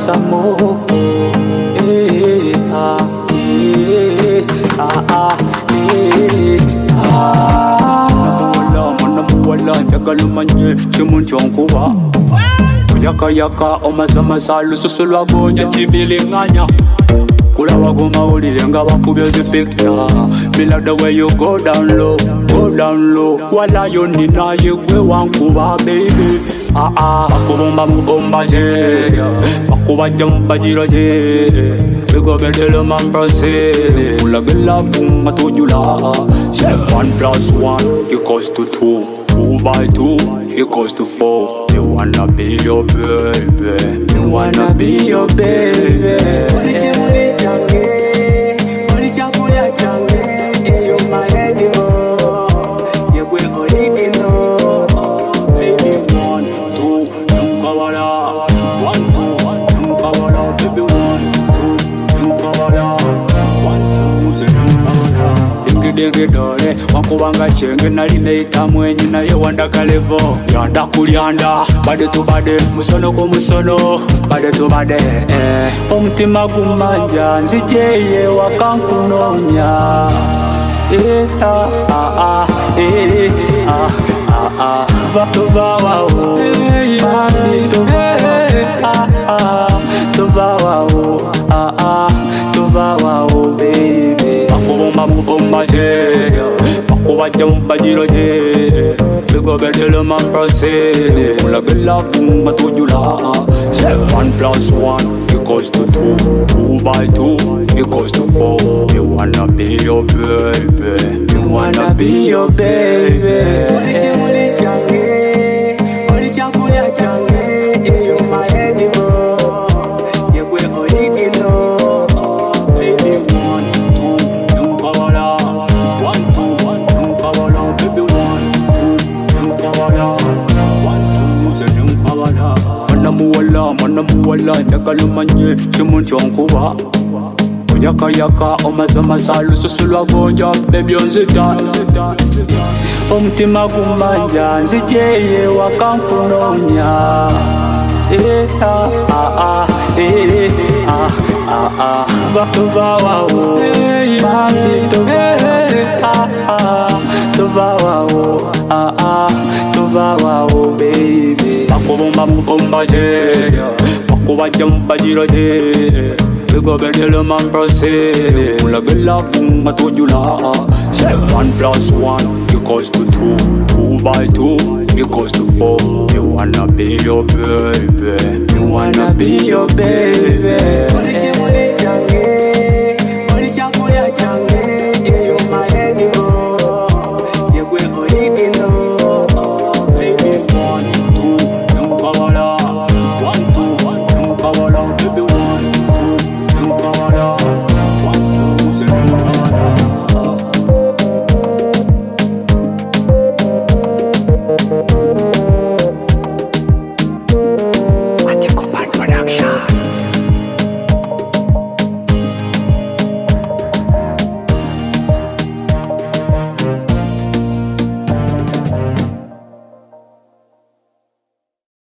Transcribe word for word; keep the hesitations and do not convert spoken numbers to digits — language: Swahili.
some more. Eh, ah, eh, ah, ah, eh, ah. Namuwala, manamuwala, tagalumanye, simunchonkuwa. Yaka yaka, omasama lususulwa gonja chibilinganya. Kula wagoma ulilenga wakubyo zi picture. Me love the way you go down low, go down low. Wala yo nina yegwe wankuba baby. Ah ah, bakubomba mubomba je, bakuba jamba jiro je. Bigo bedelo man proceed. Kula gela funga tujula. Say one plus one equals to two. Two by two equals to four. Me wanna be your baby. Me wanna be your baby. Dore wankubanga chenge nali neita mwenye naye wandaka levo yanda kulyanda bade tu bade musono ko musono bade tu bade eh omutima gumanja nzijeye wakankunonya eh ah ah eh ah ah ah va va wo mami to ah ah to va wo ah ah to va wo baby bakubomba mubomba je bakuba jamba jiro je bigo bedelo man proceed kula gela funga tujula. Say one plus one equals to two. Two by two equals to four. Me wanna be your baby. Me wanna be your baby. Oliche olichange, olichakulia change. You my animal. Yegwe oligino. Baby one two, don't cover up. One two, don't cover up. Baby one two, don't cover up. One two, say don't cover up. Manamuwala, manamuwala, tagalumanye, simunchonkuwa. Yaka yaka, omasama lususulwa gonja, baby onzita. Omutima gumanja, nzijeye wakankunonya. Eh ah ah eh ah ah ah va va wo mami to ah ah to va wo ah ah to va wo baby bakubomba mubomba je bakuba jamba jiro je bigo bedelo man proceed kula gela funga tujula. Say one plus one equals to two. Two by two equals to four. Me wanna be your baby. Me wanna be your baby.